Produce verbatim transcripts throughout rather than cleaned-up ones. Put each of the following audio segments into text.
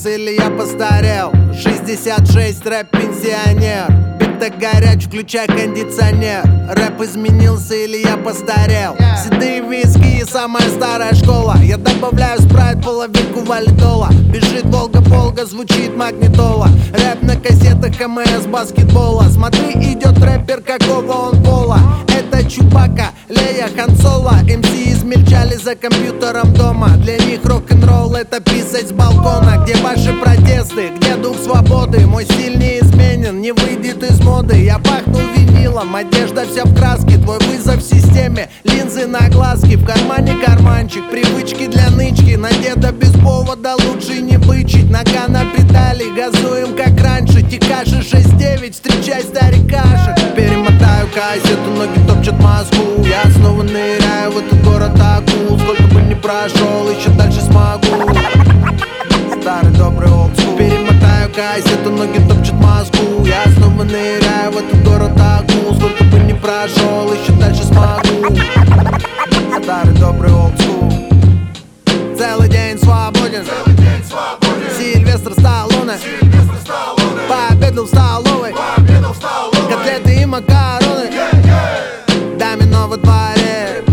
изменился или я постарел? шестьдесят шесть, рэп-пенсионер. Бит так горяч, включай кондиционер. Рэп изменился или я постарел? Седые виски и самая старая школа. Я добавляю спрайт, половинку валидола. Бежит Волга-Волга, звучит магнитола. Рэп на кассетах КМС баскетбола. Смотри, идет рэпер, какого он пола. Это Чубака, Лея, Хан Соло. эм си измельчали за компьютером дома. Для них рок-н-ролл это писать с балкона. Где ваши протесты, где дух свободы? Мой стиль неизменен, не выйдет из моды. Я пахну винилом, одежда вся в краске. Твой вызов системе, линзы на глазки. В кармане карманчик, привычки для нычки. На деда без повода лучше не бычить. Нога на педали, газуем как раньше. Тикаши шесть девять, встречай старикашек. Перемотаю кассету, ноги топчут Москву. Я снова ныряю в этот город акул. Сколько бы ни прошел, еще дальше смогу. Старый добрый олдскул. Перемотаю кассету, ноги топчут Москву. Я снова ныряю в этот город акул. Сколько бы ни прошел, еще дальше смогу. Старый добрый олдскул. Целый день свободен, Целый день свободен. Сильвестр Сталлоне, Сильвестр Сталлоне. пообедал в столовой, Пообедал в столовой. котлеты и макароны. Yeah, yeah. Домино во дворе,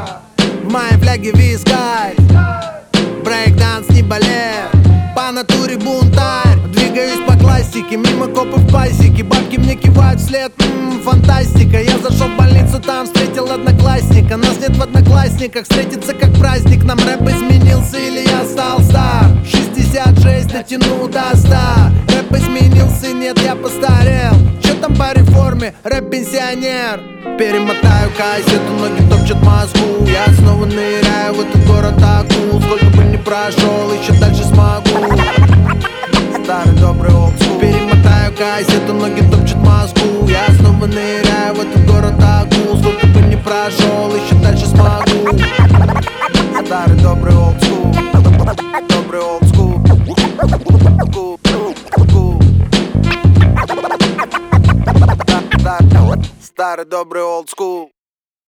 в моей фляге вискарь. Брейкданс не балет, по натуре бунтарь. Двигаюсь по классике, мимо копов пасеки. Бабки мне кивают вслед, м-м, фантастика. Я зашел в больницу, там встретил одноклассника. Нас нет в одноклассниках, встретиться как праздник. Нам рэп изменился или я стал стар? шестьдесят шесть натяну до ста. Рэп изменился, нет, я постарел. Чё там по реформе, рэп-пенсионер? Перемотаю кассету, ноги топчут Москву. Я снова ныряю в этот город акул. Сколько бы ни прошел, еще дальше смогу. Старый добрый олдскул. Перемотаю кассету, ноги топчут Москву. Я снова ныряю в этот город акул. Сколько бы ни прошел, еще дальше смогу. Старый добрый олдскул. Добрый олдскул. Старый добрый олдскул.